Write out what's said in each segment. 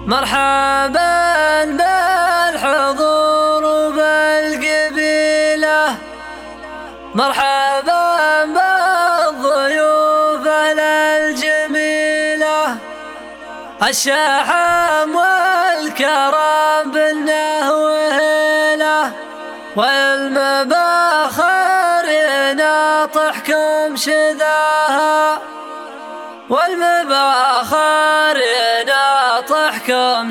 مرحبا بالحضور بالقبيلة، مرحبا بالضيوف الجميلة، الشحم والكرم بالنهوهلة، والمباخر يناطحكم شذاها، والمباخر يناطحكم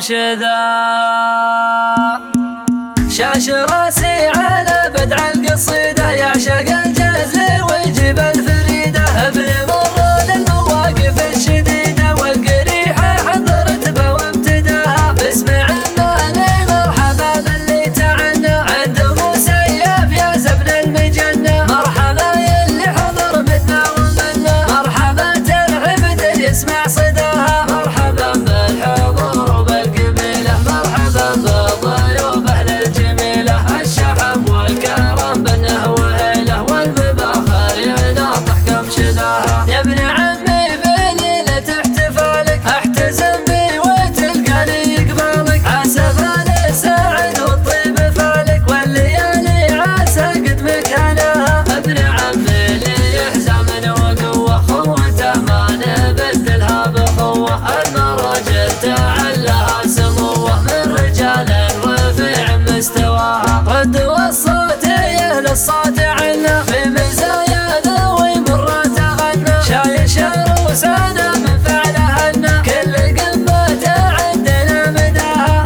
شذاها. شاش راسي على بدع القصيدة، يعشق الجزل ويجيب الفريدة، ابن مرود المواقف الشديدة، والقريحة حضرت به وامتداها. باسمع المالي مرحبا باللي تعنى، عند ابو سيف يا زبن المجنة، مرحبا يلي حضر منا ومنا، مرحبا ترحب يسمع صداها. مرحبا بالحضور بالقبيلة، مرحبا بالضيوف اهل الجميلة، الشحم والكرم بالنهوهلة، والمباخر يناطحكم شذاها. يا ابن عمي بليلة احتفالك، احتزم بي وتلقاني قبالك، عسى فالي ساعد والطيب فالك، والليالي عسى قد مكانها. ابن عمي لي حزام وقوة، خوته ما نبدلها بقوة، المراجل تعلها سموه، من رجال رفيع مستواها. رد والصوت يهل الصوت عنا، في مزايانا ومرات غنى، شايش روسانا من فعلهن، كل قمة عندنا مداها.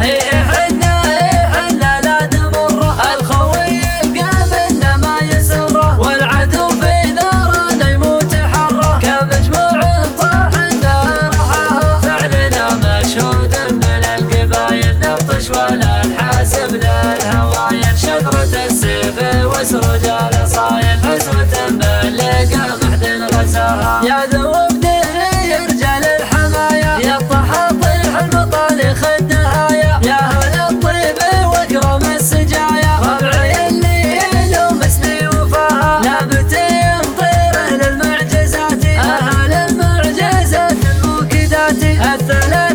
حنا لا تمره، الخوي يلقى منا ما يسره، والعدو في نارنا يموت حره، كمجموع طاح النار رحاها. فعلنا مشهود من القبايل، نبطش ولا نحاسب للهوايل، شقرة السيف وسرجال صايل، حسرة باللقى محد غزاها. يا ذوب دهري رجال الحمايا، يا الطحاطيح المطالخ الدهايا، يا اهل الطيب واكرم السجايا، ربعي اللي يلوم اسمي وفاها، لابتين طيره للمعجزات، اهل المعجزات الموكدات الثلاث